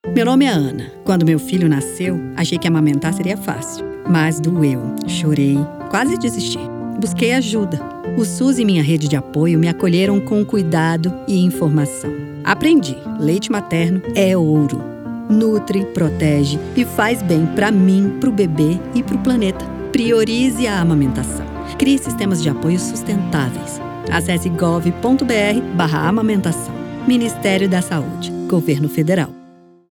Meu nome é Ana. Quando meu filho nasceu, achei que amamentar seria fácil. Mas doeu. Chorei. Quase desisti. Busquei ajuda. O SUS e minha rede de apoio me acolheram com cuidado e informação. Aprendi. Leite materno é ouro. Nutre, protege e faz bem para mim, pro bebê e pro planeta. Priorize a amamentação. Crie sistemas de apoio sustentáveis. Acesse gov.br/amamentação. Ministério da Saúde. Governo Federal.